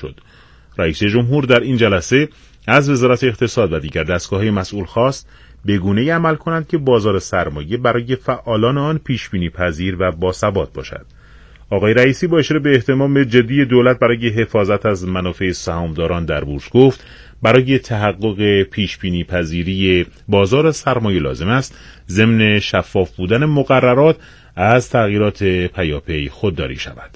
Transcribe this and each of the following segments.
شد. رئیس جمهور در این جلسه از وزارت اقتصاد و دیگر دستگاه‌های مسئول خواست به گونه‌ای عمل کنند که بازار سرمایه برای فعالان آن پیش‌بینی پذیر و باثبات باشد. آقای رئیسی با اشاره به اهتمام جدی دولت برای حفاظت از منافع سهامداران در بورس گفت برای تحقق پیش‌بینی پذیری بازار سرمایه لازم است ضمن شفاف بودن مقررات از تغییرات پیاپی خودداری شود.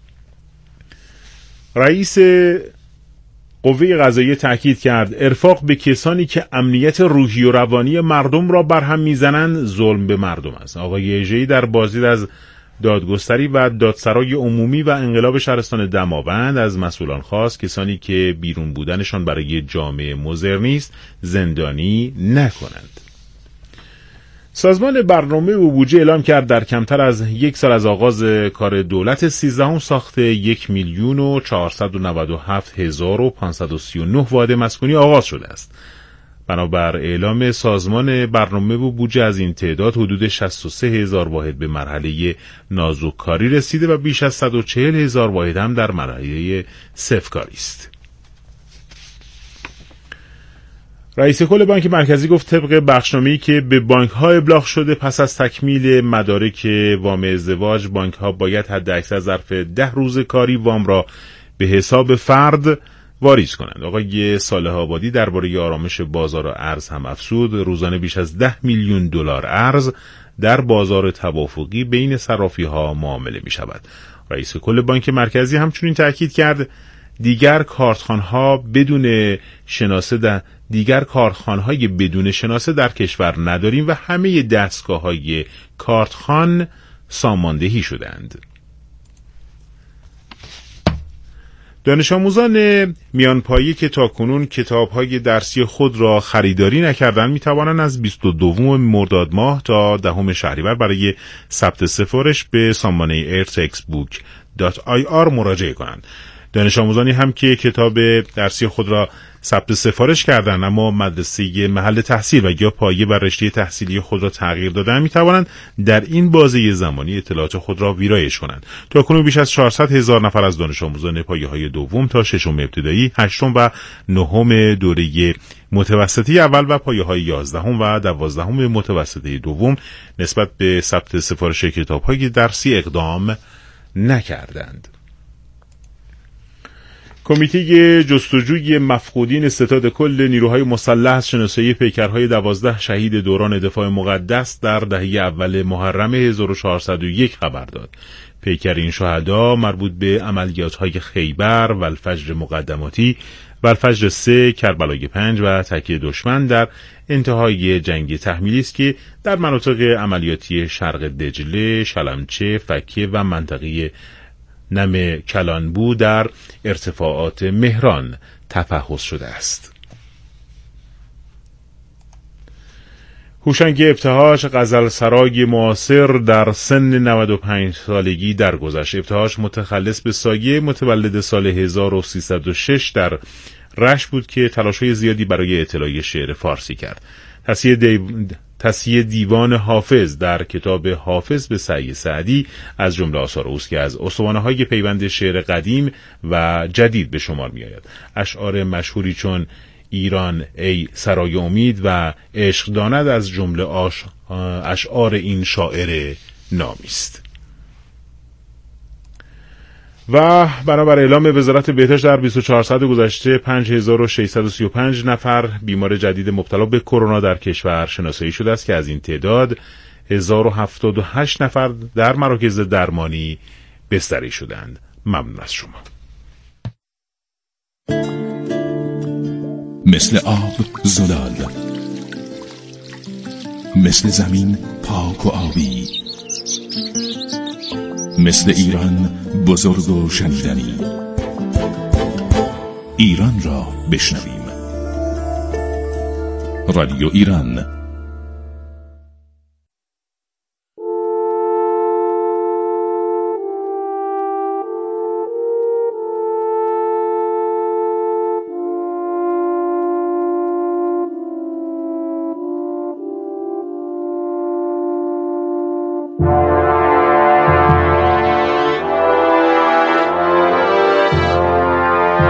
رئیس قوه قضاییه تاکید کرد ارفاق به کسانی که امنیت روحی و روانی مردم را برهم میزنند ظلم به مردم است. آقای اژه‌ای در بازدید از دادگستری و دادسرای عمومی و انقلاب شهرستان دماوند از مسئولان خواست کسانی که بیرون بودنشان برای جامعه مدرنیست زندانی نکنند. سازمان برنامه و بودجه اعلام کرد در کمتر از یک سال از آغاز کار دولت 13 ساخت 1,497,539 واحد مسکونی آغاز شده است. بنابر اعلام سازمان برنامه و بودجه از این تعداد حدود 63,000 واحد به مرحله نازک‌کاری رسیده و بیش از 140,000 واحد هم در مرحله صفرکاری است. رئیس کل بانک مرکزی گفت طبق بخشنامه‌ای که به بانک‌ها ابلاغ شده پس از تکمیل مدارک وام ازدواج بانک‌ها باید حداکثر ظرف 10 روز کاری وام را به حساب فرد واریز کنند. آقای صالح آبادی درباره آرامش بازار ارز هم افزود روزانه بیش از 10 میلیون دلار ارز در بازار توافقی بین صرافی‌ها معامله می‌شود. رئیس کل بانک مرکزی همچنین تاکید کرد دیگر کارتخوان‌های بدون شناسه در کشور نداریم و همه دستگاه‌های کارتخوان ساماندهی شدند. دانش آموزان میانپایی که تاکنون کتاب‌های درسی خود را خریداری نکردند می‌توانند از 22 مرداد ماه تا 10 شهریور برای ثبت سفارش به سامانه airtextbook.ir مراجعه کنند. دانش آموزانی هم که کتاب درسی خود را ثبت سفارش کردند اما مدرسه محل تحصیل و یا پایه و رشته تحصیلی خود را تغییر دادند می‌توانند در این بازه زمانی اطلاعات خود را ویرایش کنند. تاکنون بیش از 400,000 نفر از دانش آموزان پایه‌های دوم تا ششم ابتدایی، هشتم و نهم دوره متوسطه اول و پایه‌های 11 و 12 متوسطه دوم نسبت به ثبت سفارش کتاب‌های درسی اقدام نکردند. کمیته جستجوی مفقودین ستاد کل نیروهای مسلح از شناسایی پیکرهای 12 شهید دوران دفاع مقدس در دهه اول محرم 1401 خبر داد. پیکر این شهدا مربوط به عملیات‌های خیبر و الفجر مقدماتی و الفجر 3 کربلای 5 و تکیه دشمن در انتهای جنگ تحمیلی است که در مناطق عملیاتی شرق دجله، شلمچه، فکه و منطقه نم کلانبو در ارتفاعات مهران تفحص شده است. هوشنگ ابتهاج غزلسرای معاصر در سن 95 سالگی درگذشت. ابتهاج متخلص به سایه متولد سال 1306 در رشت بود که تلاش‌های زیادی برای اطلاع شعر فارسی کرد. تصحیح دیوان حافظ در کتاب حافظ به سعی سعدی از جمله آثار اوست که از استوانه‌های پیوند شعر قدیم و جدید به شمار می‌آید. اشعار مشهوری چون ایران ای سرای امید و عشق داند از جمله اشعار این شاعر نامی است. و بنابر اعلام وزارت بهداشت در 24 ساعت گذشته 5635 نفر بیمار جدید مبتلا به کرونا در کشور شناسایی شده است که از این تعداد 1078 نفر در مراکز درمانی بستری شدند. ممنون از شما. مثل آب زلال، مثل زمین پاک و آبی، مثل ایران بزرگ و شنیدنی. ایران را بشنویم. رادیو ایران.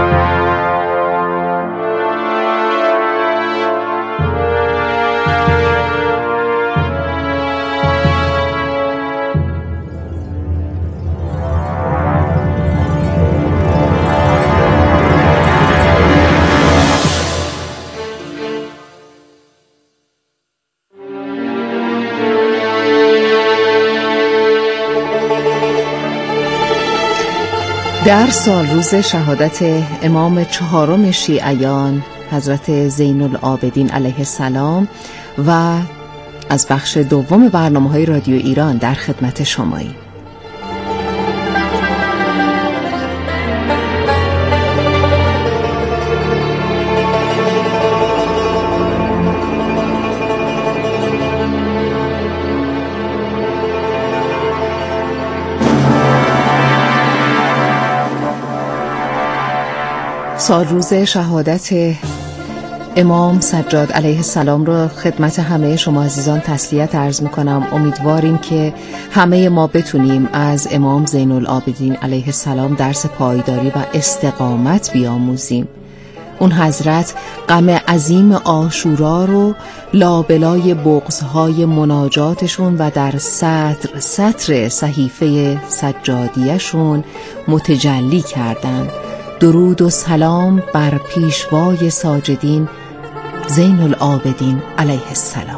در سال روز شهادت امام چهارم شیعیان حضرت زین العابدین علیه السلام و از بخش دوم برنامه‌های رادیو ایران در خدمت شماییم. سال روز شهادت امام سجاد علیه السلام را خدمت همه شما عزیزان تسلیت عرض میکنم. امیدواریم که همه ما بتونیم از امام زین العابدین علیه السلام درس پایداری و استقامت بیاموزیم. اون حضرت غم عظیم عاشورا رو لابلای بغض‌های مناجاتشون و در سطر صحیفه سجادیشون متجلی کردند. درود و سلام بر پیشوای ساجدین زین العابدین علیه السلام.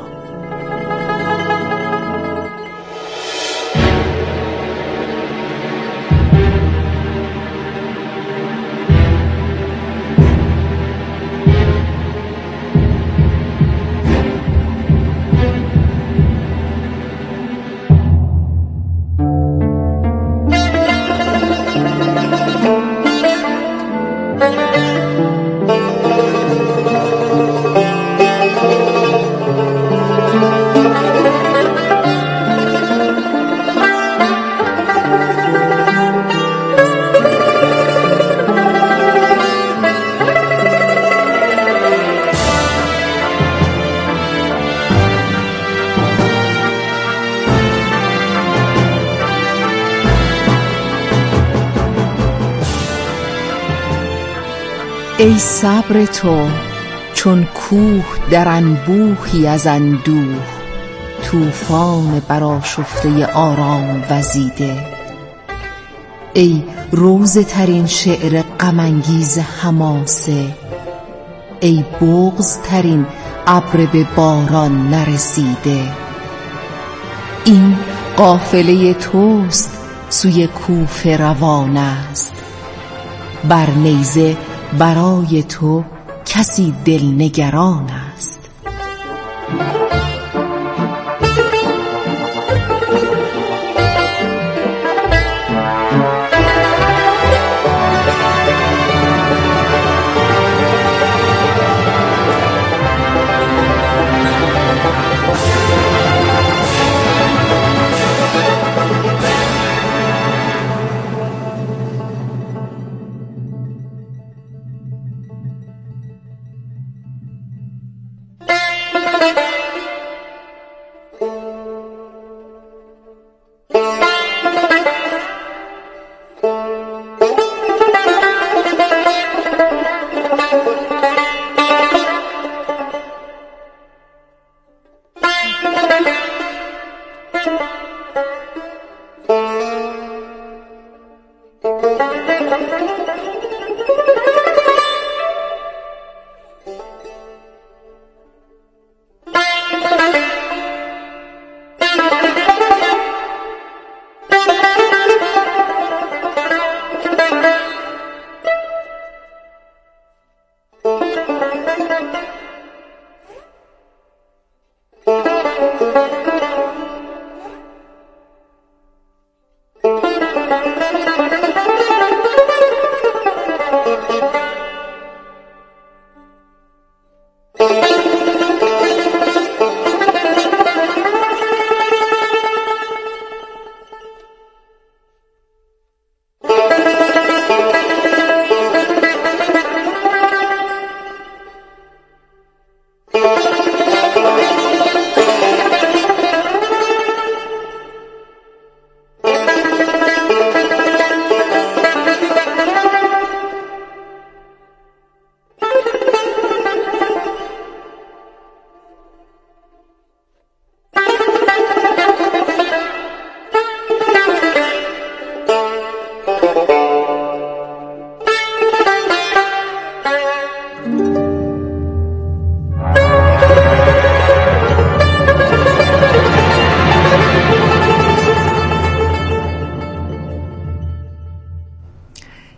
ای صبر تو چون کوه در انبوهی از اندوه، طوفان برآشفته آرام وزیده. ای روزه ترین شعر غم انگیز حماسه، ای بغض ترین ابر به باران نرسیده. این قافله توست سوی کوفه روان است، بر نیزه برای تو کسی دلنگران است.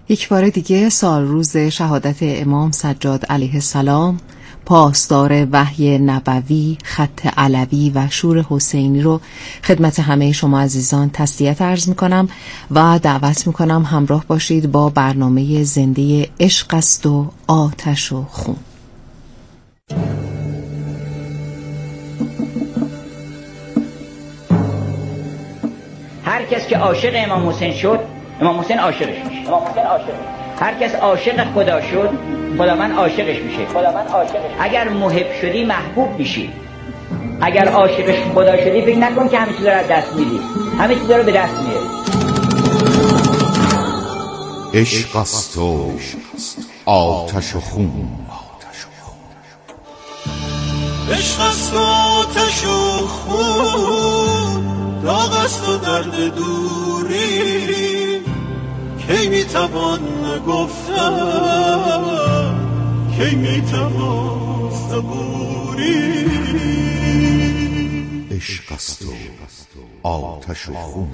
یک بار دیگه سال روز شهادت امام سجاد علیه السلام، پاسدار وحی نبوی، خط علوی و شور حسینی رو خدمت همه شما عزیزان تسلیت عرض میکنم و دعوت میکنم همراه باشید با برنامه زنده عشق است و آتش و خون. هر کس که عاشق امام حسین شد، امام حسین عاشقش میشه. هر کس عاشق خدا شد، خداوند عاشقش میشه. اگر محب شدی محبوب میشی. اگر عاشق خدا شدی فکر نکن که همه چیزا رو از دست میدی. همه چیزا رو به دست میاری. عشق است و آتش و خون. عشق است و آتش و خون، داغ است و درد دوری. کی میتوان گفتم، کی میتوان صبوری. عشق است و آتش و خون.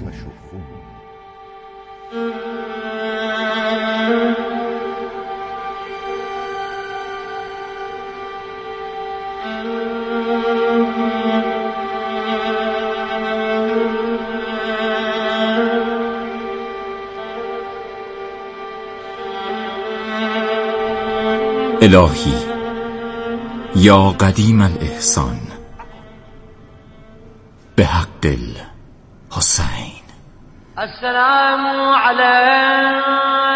الهی یا قدیم الاحسان به حق الحسین. السلام علیک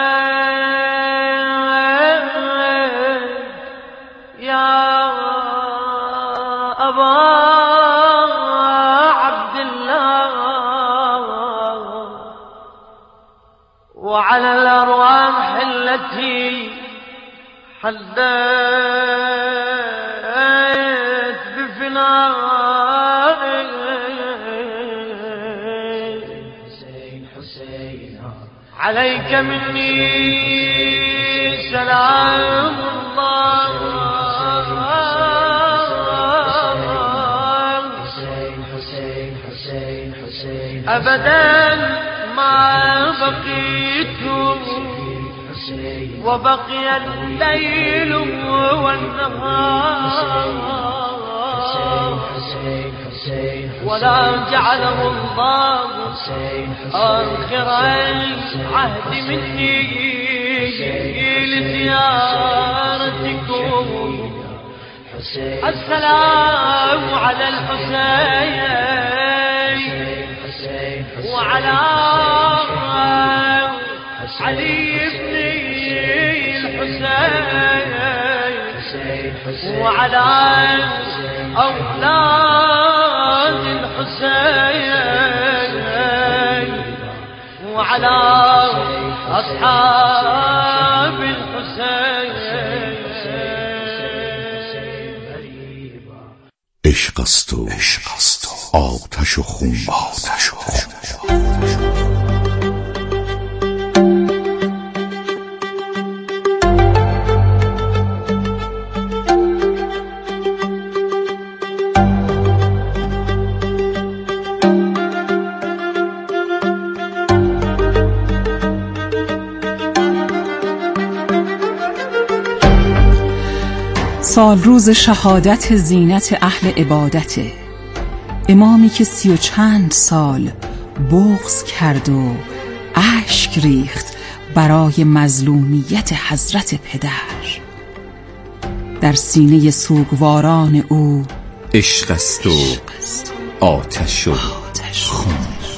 یا ابا عبدالله وعلى الأرواح التي حلت بفنائك. عليك مني سلام الله. أبدا ما بقيت وبقي الليل والنهار ولا جعله الله آخر العهد مني لزيارتكم. السلام على الحسين وعلى علي بن الحسين وعلى أولاد الحسين وعلى أصحاب الحسين. عشق است و آتش و خون. سال روز شهادت زینت اهل عبادته، امامی که 30 و چند سال بغض کرد و اشک ریخت برای مظلومیت حضرت پدر. در سینه سوگواران او عشق است و آتش و خون.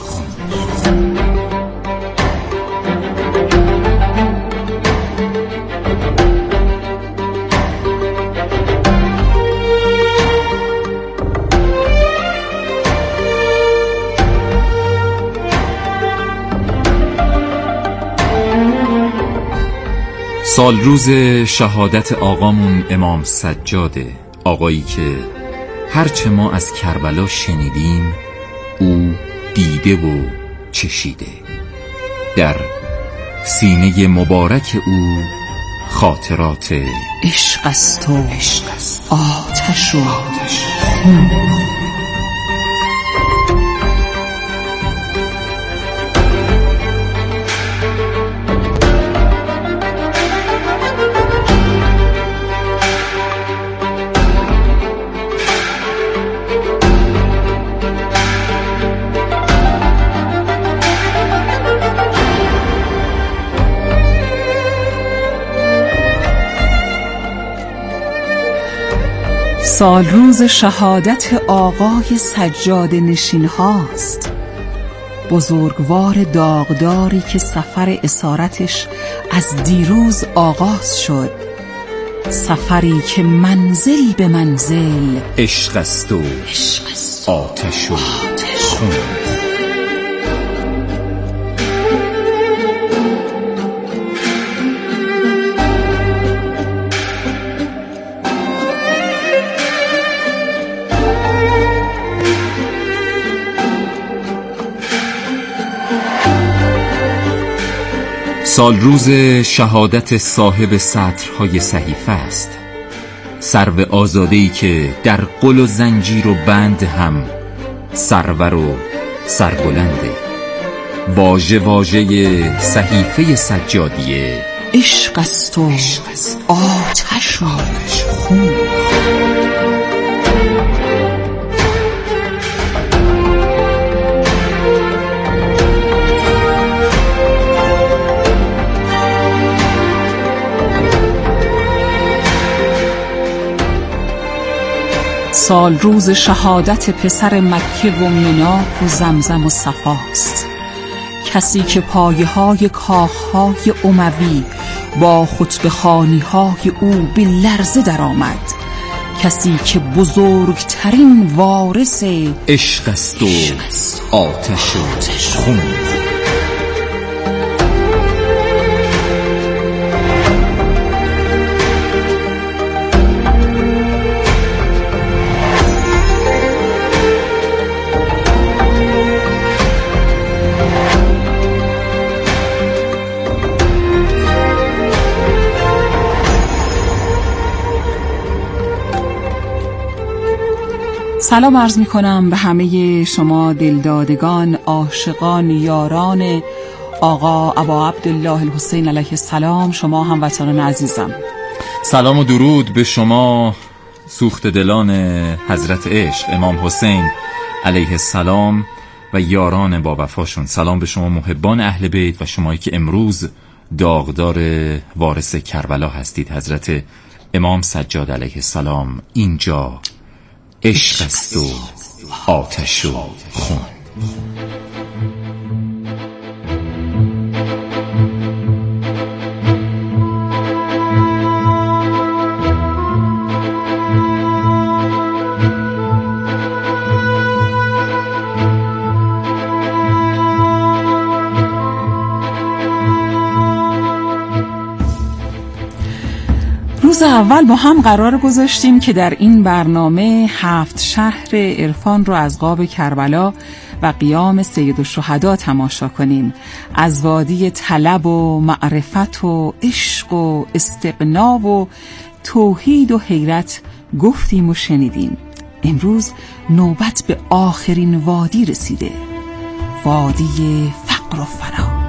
سال روز شهادت آقامون امام سجاده، آقایی که هرچه ما از کربلا شنیدیم او دیده و چشیده. در سینه مبارک او خاطرات عشق است و آتش و خون. سال روز شهادت آقای سجاده نشین هاست، بزرگوار داغداری که سفر اسارتش از دیروز آغاز شد، سفری که منزل به منزل عشق است و آتش و خون. سال روز شهادت صاحب سطرهای صحیفه است، سرو آزاده‌ای که در قل و زنجیر و بند هم سرور و سربلنده. واژه واژه صحیفه سجادیه عشق است و آتش و خون. سال روز شهادت پسر مکه و منا و زمزم و صفاست، کسی که پایه های کاخ های اموی با خطبه خوانی های او به لرزه در آمد، کسی که بزرگترین وارث عشق است و آتش و خون. سلام عرض می کنم به همه شما دلدادگان، عاشقان، یاران آقا ابا عبدالله الحسین علیه السلام، شما هموطنان عزیزم. سلام و درود به شما سوخت دلان حضرت عشق امام حسین علیه السلام و یاران با وفاشون. سلام به شما محبان اهل بیت و شمایی که امروز داغدار وارث کربلا هستید. حضرت امام سجاد علیه السلام اینجا عشق است و آتش و خون. روز اول با هم قرار گذاشتیم که در این برنامه 7 شهر عرفان رو از قاب کربلا و قیام سید الشهدا تماشا کنیم. از وادی طلب و معرفت و عشق و استغنا و توحید و حیرت گفتیم و شنیدیم. امروز نوبت به آخرین وادی رسیده، وادی فقر و فنا.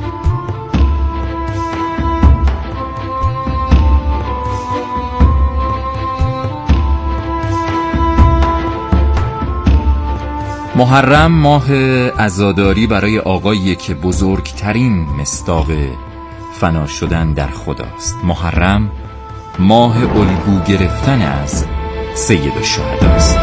محرم ماه عزاداری برای آقایی که بزرگترین مصداق فنا شدن در خداست. محرم ماه الگو گرفتن از سید الشهداست.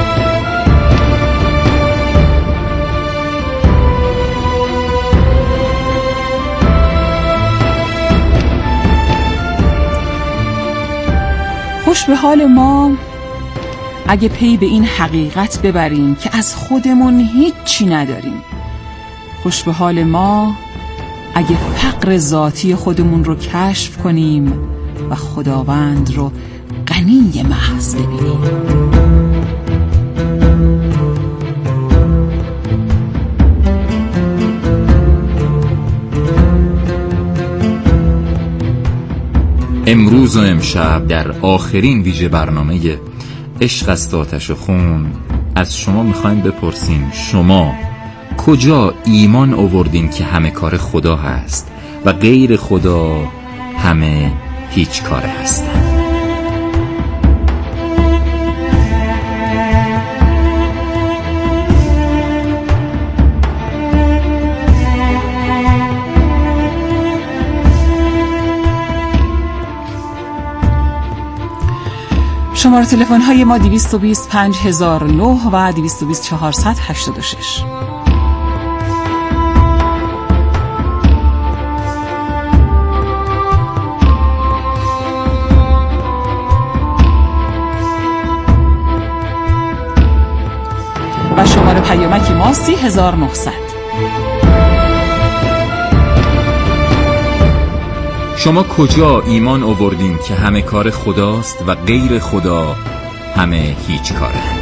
خوش به حال ما اگه پی به این حقیقت ببریم که از خودمون هیچی نداریم. خوش به حال ما اگه فقر ذاتی خودمون رو کشف کنیم و خداوند رو غنی محض ببینیم. امروز و امشب در آخرین ویژه برنامه عشق است آتش و خون از شما میخوایم بپرسیم شما کجا ایمان آوردین که همه کار خدا هست و غیر خدا همه هیچ کاره هستن؟ شماره تلفن های ما 220 5009 و 220 486. و شماره پیامکی ما 30900. شما کجا ایمان آوردین که همه کار خداست و غیر خدا همه هیچ کارند؟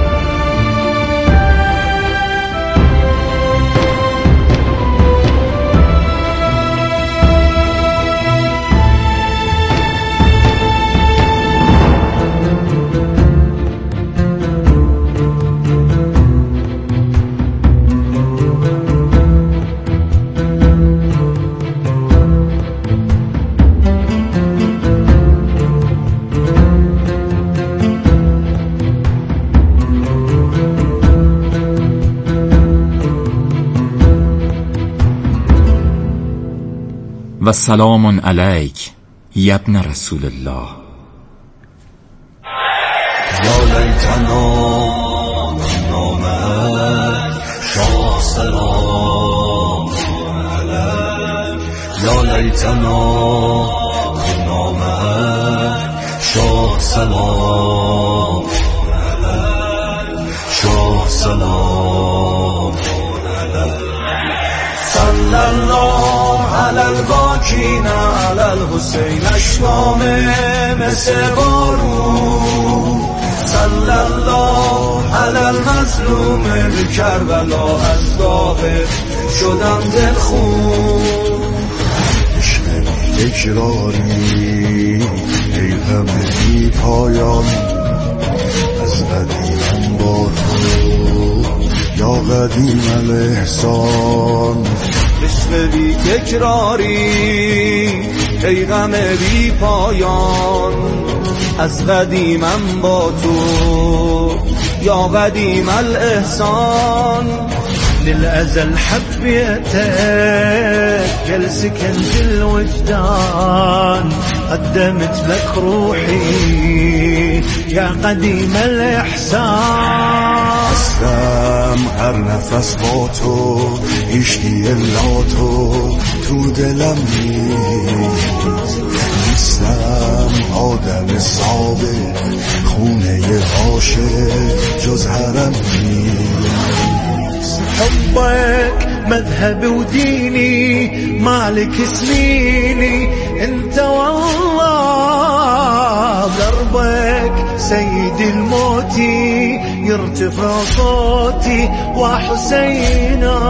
و سلام علیک ابن رسول الله. یا لیتنا نامه شاه سلام علیک، یا لیتنا نامه شاه سلام علیک، شاه سلام علیک. صلی الله علی الباکین علی الحسین، اشکام مثل بارون. صلی الله علی المظلوم بکربلا، از داغ شدم دلخون. عشق تکراری ای غم بی پایان، از قدیمم با تو یا قدیم الاحسان. عشق بی تکراری ای غم بی پایان، از قدیمم با تو یا قدیم الاحسان. للأزل حبيتك قل سكنت الوجدان، قدمت لك روحي يا قديم الإحسان. هستم هر نفس با تو، عشقی الا تو دلم نیست. نیستم آدم ثابت، خونه عاشق جز حرم نیست. حبك مذهبي وديني، مالك سنيني انت والله. دربك سيد الموتي يرتفع صوتي وحسينا.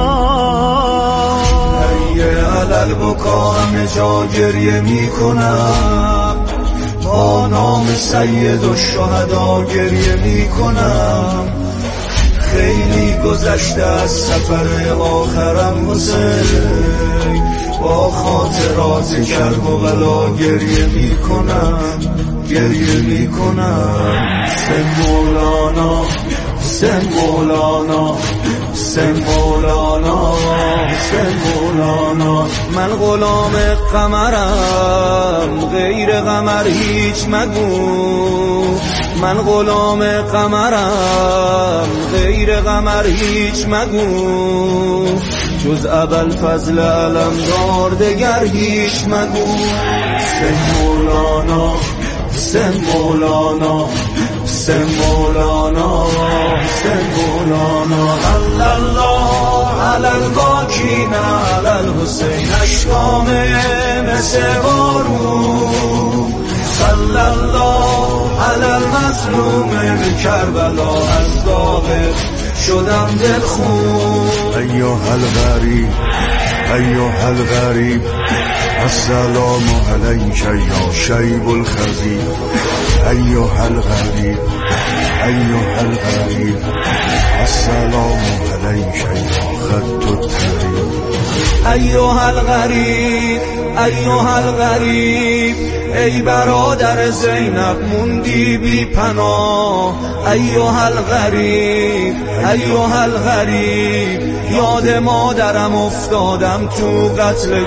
هيا على البكاء همه گریه میکنم، با نام سید الشهدا گریه میکنم. خیلی گذشته از سفر آخرم حسین، با خاطرات کرب و بلا گریه میکنم، گریه میکنم. سن مولانا، سن مولانا، سن مولانا، سن مولانا. من غلام قمرم، غیر قمر هیچ مگو. من غلام قمرم، غیر قمر هیچ مگو. جز ابل فضل علمدار دگر هیچ مگو. سن مولانا، سن مولانا، سن مولانا، سن مولانا. صلی الله علی الباکین علی الحسین، اشکام مثل بارون. صلی الله علی المظلوم بکربلا، از داغ شدم دلخون. ایها الغریب، ایها الغریب، السلام علیک یا شیب الخزیب. ایها الغریب، ایها الغریب، السلام علیک یا خط الطریب. ایها الغریب، ایها الغریب، ای برادر زینب موندی بی پناه. ایها الغریب، ایها الغریب، یاد مادرم افتادم تو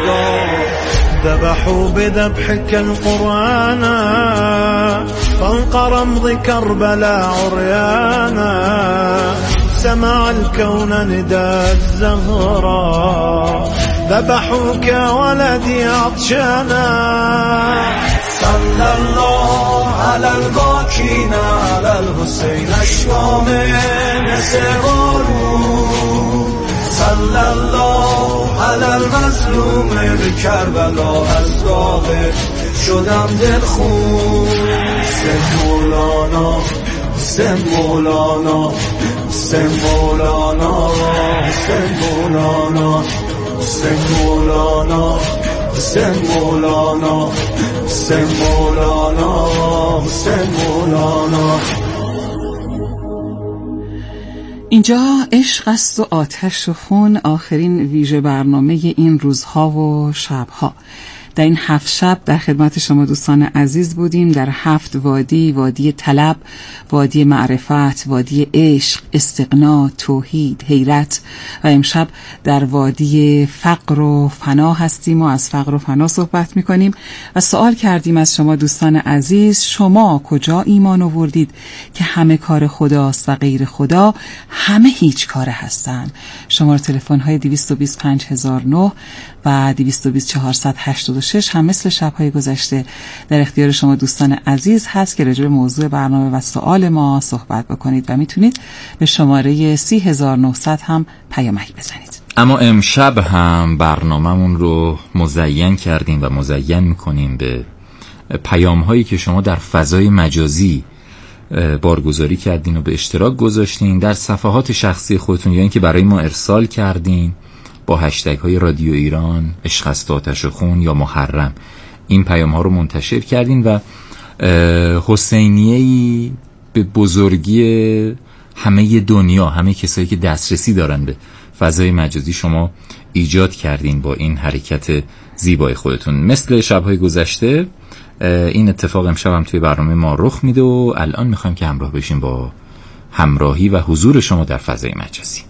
قتلگاه. ذبحوا بذبحك القرآن فوق رمض كربلاء عريانا سمع الكون نداء الزهراء ذبحوك ولدي عطشانا صلى الله على الباكين على الحسين الشامل سرورو صلى الله على المظلوم بكربلا از راغب شدم دلخون حسین مولانا حسین مولانا حسین مولانا حسین مولانا حسین مولانا حسین مولانا حسین مولانا حسین مولانا. اینجا عشق است و آتش و خون، آخرین ویژه برنامه این روزها و شبها. در این 7 شب در خدمت شما دوستان عزیز بودیم در 7 وادی: وادی طلب، وادی معرفت، وادی عشق، استغنا، توحید، حیرت، و امشب در وادی فقر و فنا هستیم و از فقر و فنا صحبت می‌کنیم و سوال کردیم از شما دوستان عزیز: شما کجا ایمان آوردید که همه کار خداست و غیر خدا همه هیچ کاره هستند؟ شماره تلفن‌های 225009 و 220486 هم مثل شب‌های گذشته در اختیار شما دوستان عزیز هست که راجع به موضوع برنامه و سوال ما صحبت بکنید و میتونید به شماره 30900 هم پیامک بزنید. اما امشب هم برنامه‌مون رو مزین کردیم و مزین می‌کنیم به پیام‌هایی که شما در فضای مجازی بارگذاری کردین و به اشتراک گذاشتین در صفحات شخصی خودتون یا اینکه برای ما ارسال کردین با هشتگ های رادیو ایران، عشق است آتش و خون یا محرم. این پیام ها رو منتشر کردین و حسینیه‌ای به بزرگی همه دنیا، همه کسایی که دسترسی دارن به فضای مجازی شما ایجاد کردین با این حرکت زیبای خودتون. مثل شب‌های گذشته این اتفاق امشب هم توی برنامه ما رخ میده و الان میخوایم که همراه بشیم با همراهی و حضور شما در فضای مجازی.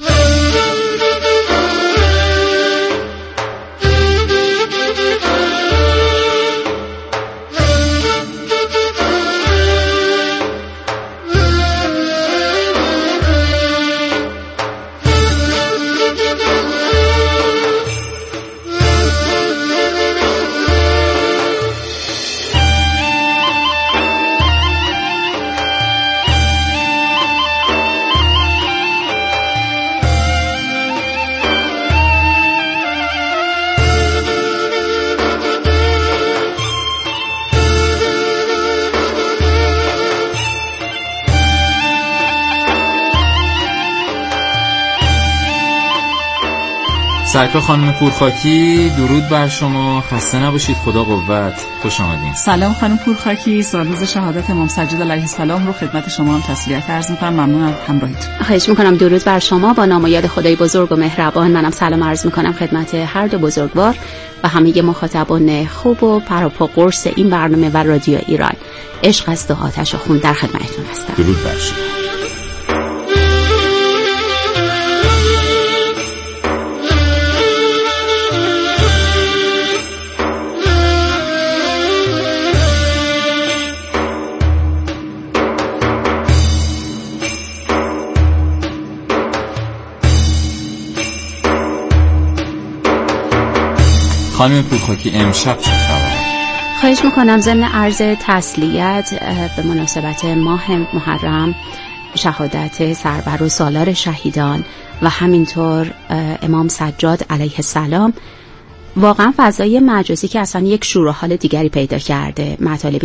سرکار خانم پورخاکی، درود بر شما، خسته نباشید، خدا قوت، خوش آمدین. سلام خانم پورخاکی، سالروز شهادت امام سجاد علیه السلام رو خدمت شما هم تسلیت عرض می‌کنم. ممنونم همراهیتون. خواهش می‌کنم. درود بر شما، با نام و یاد خدای بزرگ و مهربان منم سلام عرض می‌کنم خدمت هر دو بزرگوار و همه مخاطبان خوب و پروپاگورس این برنامه و رادیو ایران. عشق است و آتش و خون در خدمتتون هستم. درود بر شما. خانم پورخاکی امشب چه خبر؟ خواهش میکنم ضمن عرض تسلیت به مناسبت ماه محرم، شهادت سرور و سالار شهیدان و همینطور امام سجاد علیه السلام، واقعا فضای مجازی که اصلا یک شور و حال دیگری پیدا کرده، مطالبی